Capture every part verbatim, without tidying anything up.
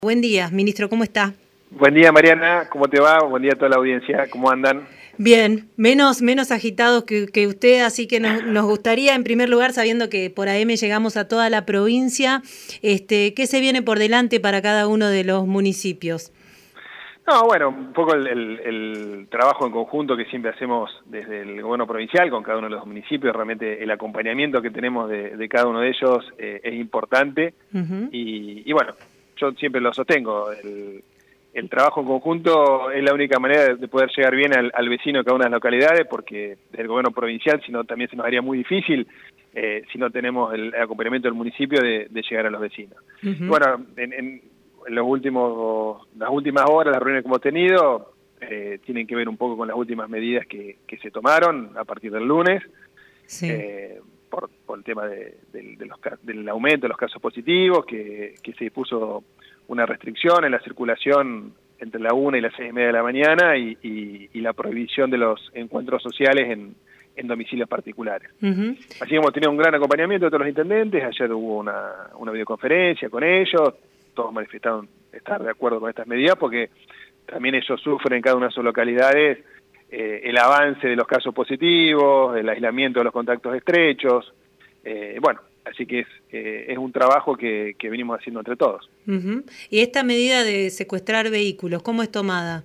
Buen día, ministro, ¿cómo está? Buen día, Mariana, ¿cómo te va? Buen día a toda la audiencia, ¿cómo andan? Bien, menos, menos agitados que, que usted, así que nos, nos gustaría, en primer lugar, sabiendo que por A M llegamos a toda la provincia, este, ¿qué se viene por delante para cada uno de los municipios? No, bueno, un poco el, el, el trabajo en conjunto que siempre hacemos desde el gobierno provincial con cada uno de los municipios, realmente el acompañamiento que tenemos de, de cada uno de ellos eh, es importante. Uh-huh. y, y bueno, yo siempre lo sostengo, el, el trabajo en conjunto es la única manera de poder llegar bien al, al vecino de cada una de las localidades, porque desde el gobierno provincial sino también se nos haría muy difícil eh, si no tenemos el acompañamiento del municipio de, de llegar a los vecinos. Uh-huh. Bueno, en, en, en los últimos, las últimas horas, las reuniones que hemos tenido, eh, tienen que ver un poco con las últimas medidas que, que se tomaron a partir del lunes, sí. eh, por, por el tema de, de, de los, del aumento de los casos positivos, que, que se dispuso una restricción en la circulación entre la una y las seis y media de la mañana y, y, y la prohibición de los encuentros sociales en, en domicilios particulares. Uh-huh. Así que hemos tenido un gran acompañamiento de todos los intendentes, ayer hubo una, una videoconferencia con ellos, todos manifestaron estar de acuerdo con estas medidas porque también ellos sufren en cada una de sus localidades eh, el avance de los casos positivos, el aislamiento de los contactos estrechos, eh, bueno, así que es, eh, es un trabajo que, que venimos haciendo entre todos. Uh-huh. ¿Y esta medida de secuestrar vehículos, cómo es tomada?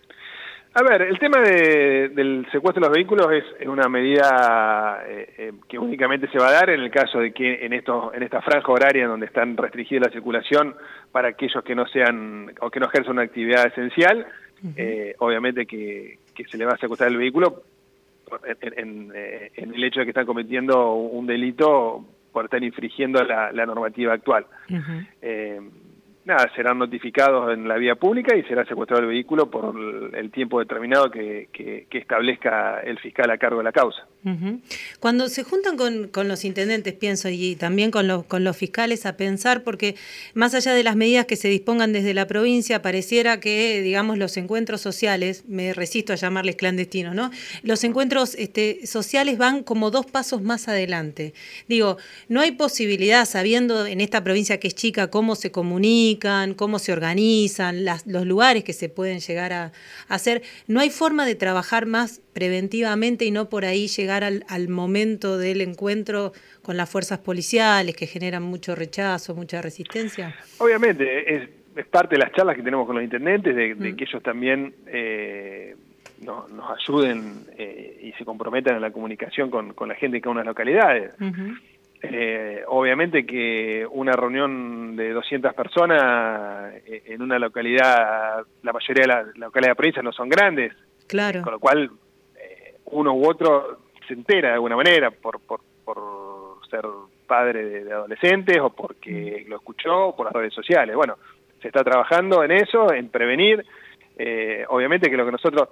A ver, el tema de, del secuestro de los vehículos es, es una medida eh, eh, que únicamente se va a dar en el caso de que en estos en esta franja horaria donde están restringida la circulación para aquellos que no sean o que no ejerzan una actividad esencial, uh-huh. eh, obviamente que, que se le va a secuestrar el vehículo en, en, en el hecho de que están cometiendo un delito por estar infringiendo la, la normativa actual. Uh-huh. eh, Nada, serán notificados en la vía pública y será secuestrado el vehículo por el tiempo determinado que, que, que establezca el fiscal a cargo de la causa. Uh-huh. Cuando se juntan con, con los intendentes, pienso, y también con los, con los fiscales a pensar, porque más allá de las medidas que se dispongan desde la provincia, pareciera que, digamos, los encuentros sociales, me resisto a llamarles clandestinos, ¿no? Los encuentros este, sociales van como dos pasos más adelante. Digo, no hay posibilidad, sabiendo en esta provincia que es chica, cómo se comunica, cómo se organizan, las, los lugares que se pueden llegar a, a hacer. No hay forma de trabajar más preventivamente y no por ahí llegar al, al momento del encuentro con las fuerzas policiales que generan mucho rechazo, mucha resistencia. Obviamente, es, es parte de las charlas que tenemos con los intendentes, de, de mm. que ellos también eh, no, nos ayuden eh, y se comprometan en la comunicación con, con la gente de cada una de las localidades. Uh-huh. Eh, obviamente que una reunión de doscientas personas en una localidad, la mayoría de las la localidades de la provincia no son grandes, claro. Con lo cual eh, uno u otro se entera de alguna manera por, por, por ser padre de, de adolescentes o porque lo escuchó por las redes sociales. Bueno, se está trabajando en eso, en prevenir. Eh, obviamente que lo que nosotros...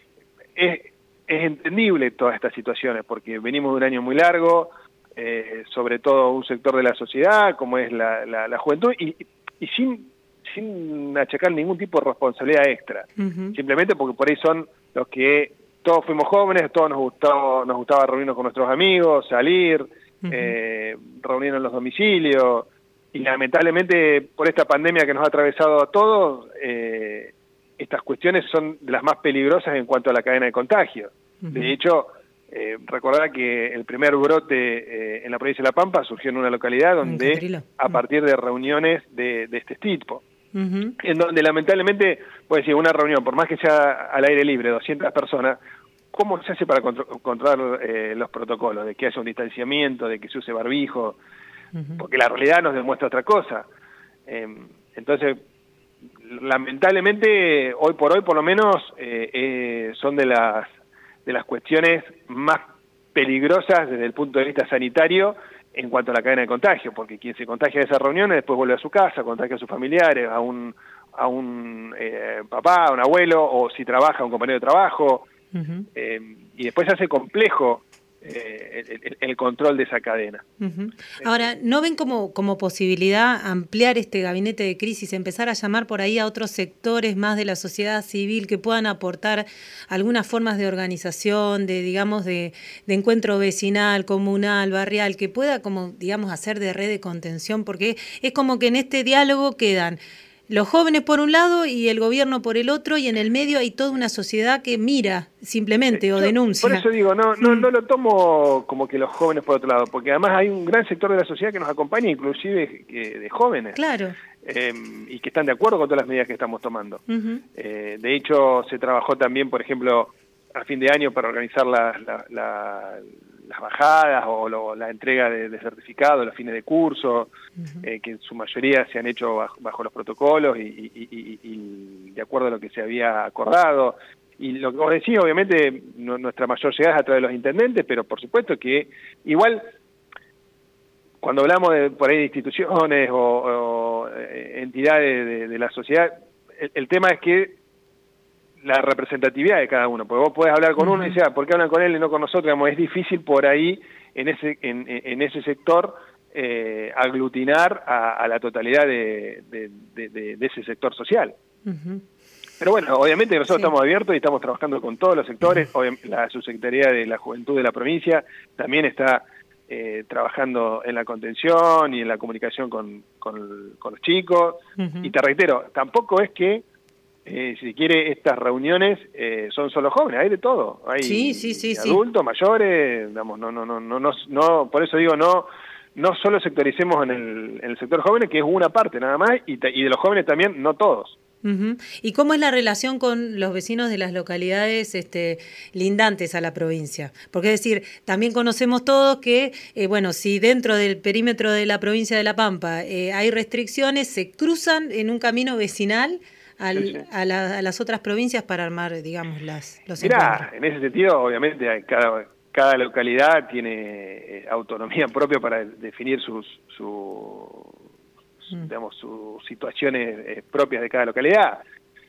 Es, es entendible todas estas situaciones porque venimos de un año muy largo, Eh, sobre todo un sector de la sociedad como es la, la, la juventud y, y sin, sin achacar ningún tipo de responsabilidad extra, uh-huh. simplemente porque por ahí son los que todos fuimos jóvenes, todos nos gustaba, nos gustaba reunirnos con nuestros amigos, salir, uh-huh. eh, reunirnos en los domicilios y lamentablemente por esta pandemia que nos ha atravesado a todos, eh, estas cuestiones son de las más peligrosas en cuanto a la cadena de contagio. Uh-huh. De hecho, Eh, recordar que el primer brote eh, en la provincia de La Pampa surgió en una localidad donde a partir de reuniones de, de este tipo, uh-huh. en donde lamentablemente, puede decir, una reunión, por más que sea al aire libre, doscientas personas, ¿cómo se hace para contro- controlar eh, los protocolos? De que haya un distanciamiento, de que se use barbijo, uh-huh. porque la realidad nos demuestra otra cosa. Eh, entonces, lamentablemente, hoy por hoy, por lo menos, eh, eh, son de las de las cuestiones más peligrosas desde el punto de vista sanitario en cuanto a la cadena de contagio, porque quien se contagia de esas reuniones después vuelve a su casa, contagia a sus familiares, a un a un eh, papá, a un abuelo, o si trabaja, a un compañero de trabajo, uh-huh. eh, y después se hace complejo eh, el, el, el control de esa cadena. Uh-huh. Ahora, ¿no ven como, como posibilidad ampliar este gabinete de crisis, empezar a llamar por ahí a otros sectores más de la sociedad civil que puedan aportar algunas formas de organización, de digamos de, de encuentro vecinal, comunal, barrial, que pueda como digamos hacer de red de contención? Porque es como que en este diálogo quedan los jóvenes por un lado y el gobierno por el otro, y en el medio hay toda una sociedad que mira simplemente eh, o yo, denuncia. Por eso digo, no, no, no lo tomo como que los jóvenes por otro lado, porque además hay un gran sector de la sociedad que nos acompaña, inclusive eh, de jóvenes. Claro. Eh, y que están de acuerdo con todas las medidas que estamos tomando. Uh-huh. Eh, de hecho, se trabajó también, por ejemplo, a fin de año para organizar la, la, la, las bajadas o lo, la entrega de, de certificados, los fines de curso, uh-huh. eh, que en su mayoría se han hecho bajo, bajo los protocolos y, y, y, y de acuerdo a lo que se había acordado. Y lo que vos decís, obviamente, no, nuestra mayor llegada es a través de los intendentes, pero por supuesto que igual... Cuando hablamos de, por ahí de instituciones o, o entidades de, de la sociedad, el, el tema es que la representatividad de cada uno, porque vos podés hablar con uh-huh. uno y decir, ah, ¿por qué hablan con él y no con nosotros? Digamos, es difícil por ahí, en ese en, en ese sector, eh, aglutinar a, a la totalidad de, de, de, de, de ese sector social. Uh-huh. Pero bueno, obviamente nosotros sí. estamos abiertos y estamos trabajando con todos los sectores. Uh-huh. La Subsecretaría de la Juventud de la provincia también está... Eh, trabajando en la contención y en la comunicación con, con, con los chicos. Uh-huh. Y te reitero, tampoco es que, eh, si quiere, estas reuniones eh, son solo jóvenes, hay de todo. Hay sí, sí, sí, adultos, sí. mayores, digamos, no, no, no, no, no, no, por eso digo, no, no solo sectoricemos en el, en el sector jóvenes, que es una parte nada más, y, te, y de los jóvenes también, no todos. Uh-huh. ¿Y cómo es la relación con los vecinos de las localidades este, lindantes a la provincia? Porque es decir, también conocemos todos que, eh, bueno, si dentro del perímetro de la provincia de La Pampa eh, hay restricciones, se cruzan en un camino vecinal al, sí, sí. A, la, a las otras provincias para armar, digamos, las, los Mirá, encuentros. En ese sentido, obviamente, hay cada, cada localidad tiene eh, autonomía propia para definir sus... su digamos, sus situaciones eh, propias de cada localidad.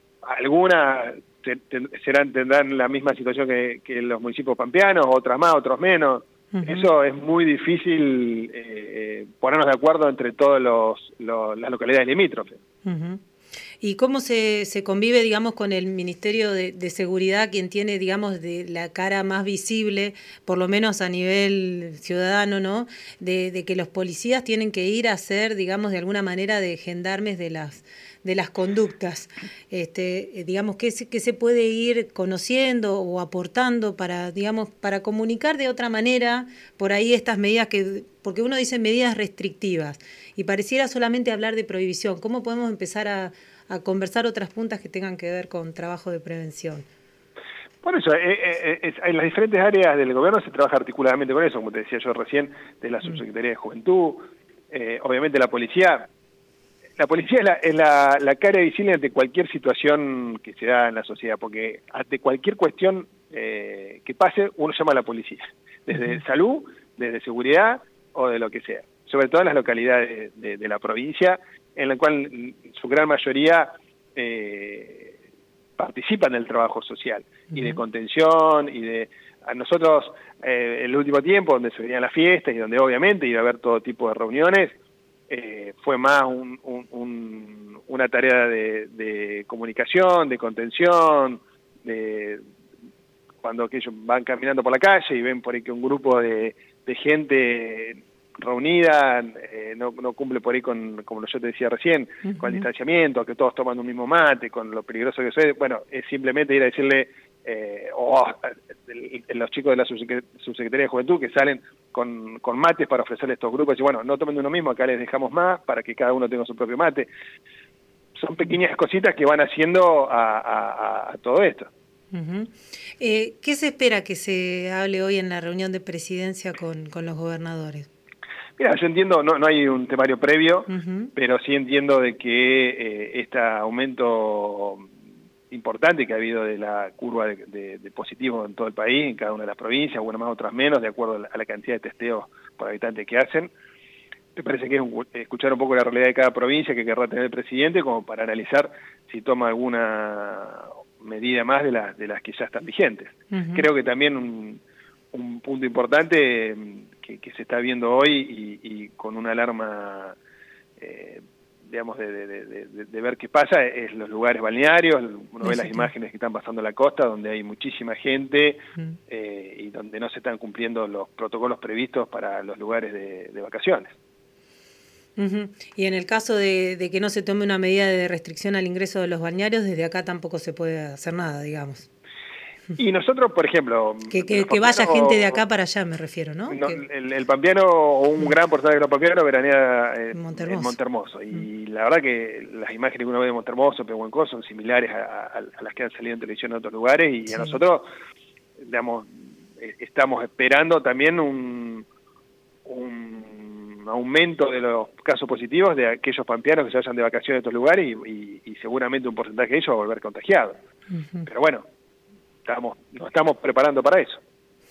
Algunas te, te, serán tendrán la misma situación que, que los municipios pampeanos, otras más, otros menos. Uh-huh. Eso es muy difícil eh, ponernos de acuerdo entre todas los, los, las localidades limítrofes. Uh-huh. ¿Y cómo se, se convive, digamos, con el Ministerio de, de Seguridad, quien tiene, digamos, de la cara más visible, por lo menos a nivel ciudadano, ¿no? De, de que los policías tienen que ir a ser, digamos, de alguna manera de gendarmes de las de las conductas. Este, digamos, ¿qué se, qué se puede ir conociendo o aportando para, digamos, para comunicar de otra manera por ahí estas medidas que, porque uno dice medidas restrictivas y pareciera solamente hablar de prohibición? ¿Cómo podemos empezar a, a conversar otras puntas que tengan que ver con trabajo de prevención? Por eso, eh, eh, eh, en las diferentes áreas del gobierno se trabaja articuladamente con eso, como te decía yo recién, de la Subsecretaría de Juventud, eh, obviamente la policía. La policía es, la, es la, la cara visible ante cualquier situación que se da en la sociedad, porque ante cualquier cuestión eh, que pase, uno llama a la policía, desde uh-huh. salud, desde seguridad o de lo que sea, sobre todo en las localidades de, de, de la provincia, en la cual su gran mayoría eh, participan del trabajo social uh-huh. y de contención y de... A nosotros, eh, el último tiempo, donde se venían las fiestas y donde obviamente iba a haber todo tipo de reuniones, Eh, fue más un, un, un, una tarea de, de comunicación, de contención, de cuando aquellos van caminando por la calle y ven por ahí que un grupo de, de gente reunida eh, no, no cumple por ahí con, como yo te decía recién, uh-huh. con el distanciamiento, que todos toman un mismo mate, con lo peligroso que es. Bueno, es simplemente ir a decirle, eh, o el, el, los chicos de la Subsecretaría de Juventud que salen con, con mates para ofrecerle a estos grupos, y bueno, no tomen de uno mismo, acá les dejamos más para que cada uno tenga su propio mate. Son pequeñas cositas que van haciendo a, a, a todo esto. Uh-huh. Eh, ¿Qué se espera que se hable hoy en la reunión de presidencia con, con los gobernadores? Mira, yo entiendo, no, no hay un temario previo, uh-huh. pero sí entiendo de que eh, este aumento importante que ha habido de la curva de, de, de positivos en todo el país, en cada una de las provincias, algunas más, otras menos, de acuerdo a la, a la cantidad de testeos por habitante que hacen. Me parece que es un, escuchar un poco la realidad de cada provincia que querrá tener el presidente como para analizar si toma alguna medida más de, la, de las que ya están vigentes. Uh-huh. Creo que también un, un punto importante que, que se está viendo hoy y, y con una alarma eh, digamos, de, de, de, de, de ver qué pasa, es los lugares balnearios. Uno ve las imágenes que están pasando en la costa, donde hay muchísima gente mm. eh, y donde no se están cumpliendo los protocolos previstos para los lugares de, de vacaciones. Uh-huh. Y en el caso de, de que no se tome una medida de restricción al ingreso de los balnearios, desde acá tampoco se puede hacer nada, digamos. Y nosotros, por ejemplo... Que, que, que vaya gente de acá para allá, me refiero, ¿no? no que... el, el pampeano, o un gran porcentaje de los pampeanos, veranea eh, Montermoso. en Montermoso. Y Mm. la verdad que las imágenes que uno ve de Montermoso, Pehuenco, son similares a, a, a las que han salido en televisión en otros lugares, y sí. a nosotros, digamos, estamos esperando también un, un aumento de los casos positivos de aquellos pampeanos que se vayan de vacaciones a estos lugares, y, y, y seguramente un porcentaje de ellos va a volver contagiados. Uh-huh. Pero bueno, estamos, nos estamos preparando para eso.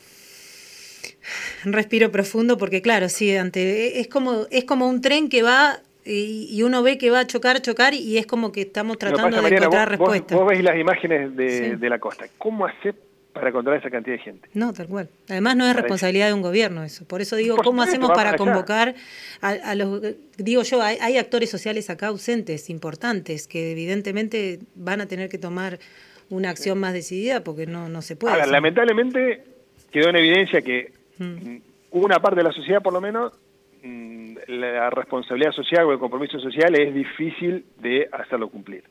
Respiro profundo porque claro, sí, ante es como es como un tren que va y, y uno ve que va a chocar, chocar y es como que estamos tratando pasa, de Mariana, encontrar vos, respuestas. Vos, vos veis las imágenes de, sí. de la costa. ¿Cómo hacer para controlar esa cantidad de gente? No, tal cual. Además no es para responsabilidad eso. de un gobierno eso. Por eso digo, Por ¿cómo supuesto, hacemos para, para convocar a, a los... Digo yo, hay, hay actores sociales acá ausentes, importantes, que evidentemente van a tener que tomar una acción sí. más decidida porque no, no se puede. Ahora, lamentablemente quedó en evidencia que mm. una parte de la sociedad, por lo menos, la responsabilidad social o el compromiso social es difícil de hacerlo cumplir.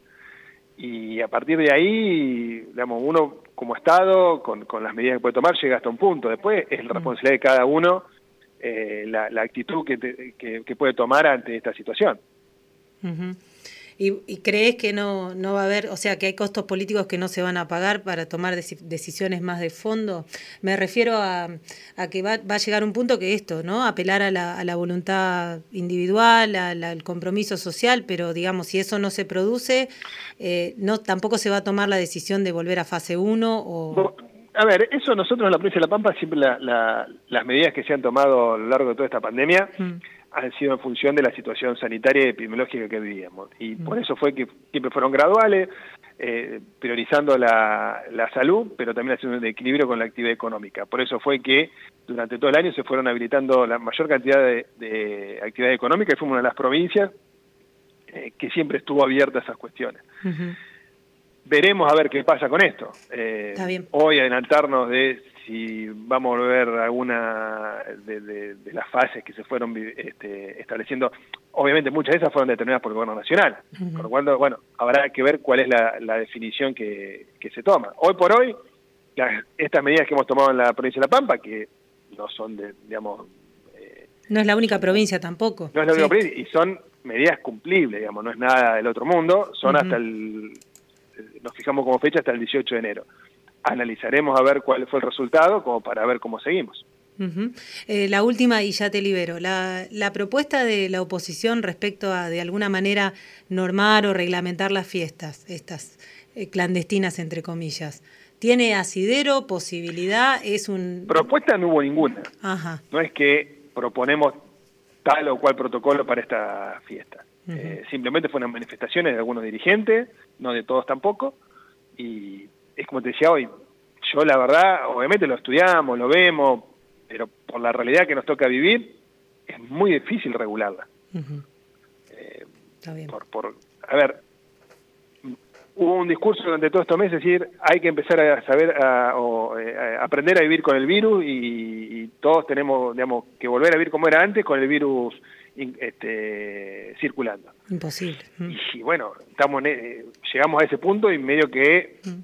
Y a partir de ahí, digamos, uno como Estado, con, con las medidas que puede tomar, llega hasta un punto. Después es la responsabilidad de cada uno eh, la, la actitud que, te, que, que puede tomar ante esta situación. Uh-huh. ¿Y, ¿Y crees que no, no va a haber, o sea, que hay costos políticos que no se van a pagar para tomar dec- decisiones más de fondo? Me refiero a, a que va, va a llegar un punto que esto, ¿no? Apelar a la, a la voluntad individual, a la, al compromiso social, pero digamos, si eso no se produce, eh, no tampoco se va a tomar la decisión de volver a fase uno o... A ver, eso nosotros en la provincia de La Pampa, siempre la, la, las medidas que se han tomado a lo largo de toda esta pandemia, mm. han sido en función de la situación sanitaria y epidemiológica que vivíamos. Y mm. por eso fue que siempre fueron graduales, eh, priorizando la, la salud, pero también haciendo un equilibrio con la actividad económica. Por eso fue que durante todo el año se fueron habilitando la mayor cantidad de, de actividad económica, y fuimos una de las provincias eh, que siempre estuvo abierta a esas cuestiones. Uh-huh. Veremos a ver qué pasa con esto. Eh, Está bien. Hoy adelantarnos de si vamos a ver alguna de, de, de las fases que se fueron este, estableciendo. Obviamente muchas de esas fueron determinadas por el gobierno nacional. Uh-huh. Por lo cual, bueno, habrá que ver cuál es la, la definición que, que se toma. Hoy por hoy, las, estas medidas que hemos tomado en la provincia de La Pampa, que no son, de, digamos... Eh, no es la única provincia tampoco. No es la sí. única provincia, y son medidas cumplibles, digamos, no es nada del otro mundo, son uh-huh. hasta el... nos fijamos como fecha hasta el dieciocho de enero. Analizaremos a ver cuál fue el resultado, como para ver cómo seguimos. Uh-huh. Eh, la última, y ya te libero. La, la propuesta de la oposición respecto a, de alguna manera, normar o reglamentar las fiestas, estas eh, clandestinas, entre comillas, ¿tiene asidero, posibilidad? Es un... Propuesta no hubo ninguna. Ajá. No es que proponemos tal o cual protocolo para esta fiesta. Uh-huh. Eh, simplemente fueron manifestaciones de algunos dirigentes, no de todos tampoco, y es como te decía hoy, yo la verdad, obviamente lo estudiamos, lo vemos, pero por la realidad que nos toca vivir, es muy difícil regularla. Uh-huh. Eh, Está bien. Por, por, a ver, hubo un discurso durante todos estos meses, es decir, hay que empezar a saber, a, o, a aprender a vivir con el virus, y, y todos tenemos, digamos, que volver a vivir como era antes, con el virus Este, circulando. Imposible. Mm. Y, y bueno, estamos eh, llegamos a ese punto y medio que mm.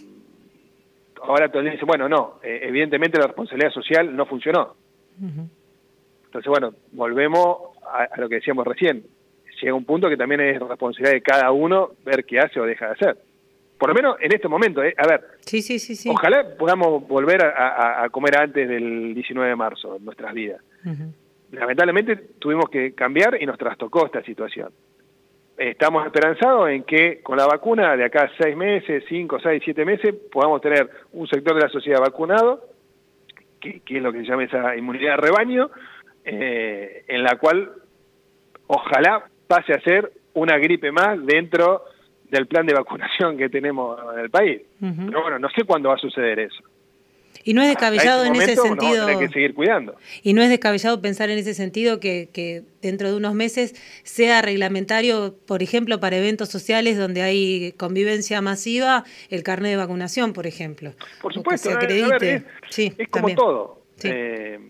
ahora todo el día dice, bueno, no, eh, evidentemente la responsabilidad social no funcionó. Uh-huh. Entonces, bueno, volvemos a, a lo que decíamos recién. Llega un punto que también es responsabilidad de cada uno ver qué hace o deja de hacer. Por lo menos en este momento, eh, a ver, sí, sí, sí, sí. Ojalá podamos volver a, a, a comer antes del diecinueve de marzo en nuestras vidas. Uh-huh. Lamentablemente tuvimos que cambiar y nos trastocó esta situación. Estamos esperanzados en que con la vacuna de acá a seis meses, cinco, seis, siete meses, podamos tener un sector de la sociedad vacunado, que, que es lo que se llama esa inmunidad de rebaño, eh, en la cual ojalá pase a ser una gripe más dentro del plan de vacunación que tenemos en el país. Uh-huh. Pero bueno, no sé cuándo va a suceder eso. Y no es descabellado en ese sentido. Hay que seguir cuidando. Y no es descabellado pensar en ese sentido que, que dentro de unos meses sea reglamentario, por ejemplo, para eventos sociales donde hay convivencia masiva, el carnet de vacunación, por ejemplo. Por supuesto, o que se acredite. A ver, es, sí, es como también. todo. Sí. Eh,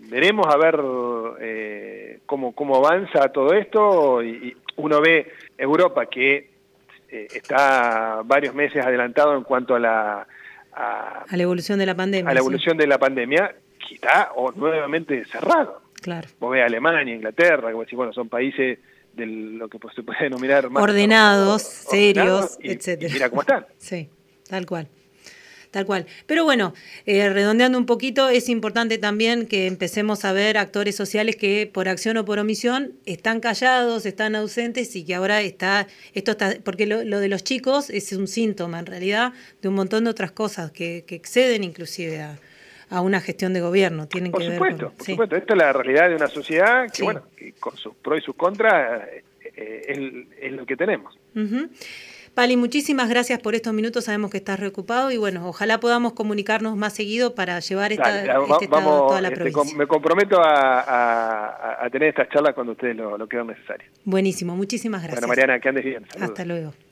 veremos a ver eh, cómo, cómo avanza todo esto, y, y uno ve Europa que eh, está varios meses adelantado en cuanto a la a, a la evolución de la pandemia. A la evolución sí. de la pandemia, que está o nuevamente cerrado. Claro. Vos ves Alemania, Inglaterra, como decís, bueno, son países de lo que se puede denominar más ordenados, serios, ordenados y, etcétera. Y mira cómo están. Sí, tal cual. Tal cual. Pero bueno, eh, redondeando un poquito, es importante también que empecemos a ver actores sociales que por acción o por omisión están callados, están ausentes, y que ahora está, esto está, porque lo, lo de los chicos es un síntoma en realidad de un montón de otras cosas que, que exceden inclusive a, a una gestión de gobierno. Tienen por que supuesto, ver con, por sí. supuesto. Esto es la realidad de una sociedad que, sí. bueno, que con sus pros y sus contras eh, es, es lo que tenemos. Uh-huh. Pali, muchísimas gracias por estos minutos, sabemos que estás reocupado y bueno, ojalá podamos comunicarnos más seguido para llevar esta, Dale, este estado vamos, a toda la este, provincia. Com, me comprometo a, a, a tener estas charlas cuando ustedes lo, lo crean necesario. Buenísimo, muchísimas gracias. Bueno, Mariana, que andes bien. Saludos. Hasta luego.